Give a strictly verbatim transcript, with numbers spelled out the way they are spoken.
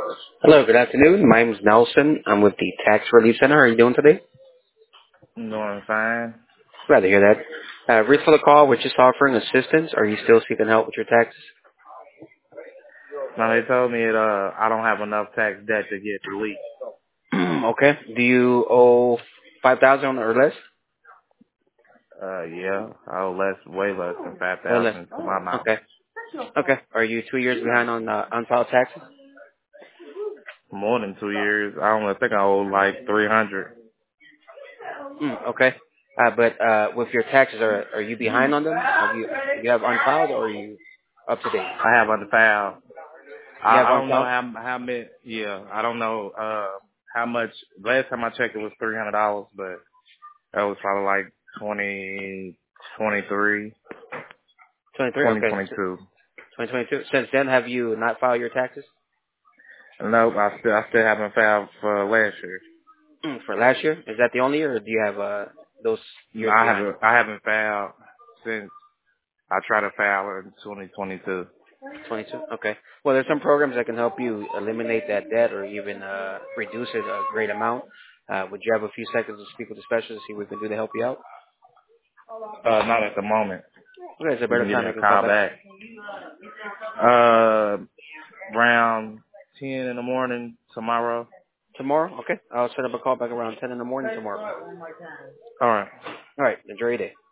Hello, good afternoon. My name is Nelson. I'm with the Tax Relief Center. How are you doing today? I'm doing fine. Glad to hear that. Uh, reason for the call, we're just offering assistance. Are you still seeking help with your taxes? Now they told me that uh I don't have enough tax debt to get released. Okay. Do you owe five thousand or less? Uh yeah, I owe less, way less than five Or less? thousand to my knowledge. Okay. Okay. Are you two years behind on uh, unfiled taxes? More than two years. I don't know, I think I owe like three hundred. Mm, okay. Uh, but uh, with your taxes, are are you behind on them? Have you do you have unfiled or are you up to date? I have unfiled. You I have I don't know unfiled. how how many. Yeah, I don't know uh how much. Last time I checked, it was three hundred dollars, but that was probably like twenty twenty three, twenty-three. twenty Okay. twenty two. twenty twenty-two. Since then, have you not filed your taxes? Nope, I still I still haven't filed for last year. Mm, for last year? Is that the only year, or do you have uh those No, years I behind? haven't I haven't filed since I tried to file in twenty twenty-two. twenty-two. Okay. Well, there's some programs that can help you eliminate that debt or even uh reduce it a great amount. Uh, would you have a few seconds to speak with the specialist to see what we can do to help you out? Uh, not at the moment. Okay, it's a You better can give me time I a can call call back. back. Uh, around ten in the morning tomorrow. Tomorrow? Okay. I'll set up a call back around ten in the morning tomorrow. All right. All right. Enjoy your day.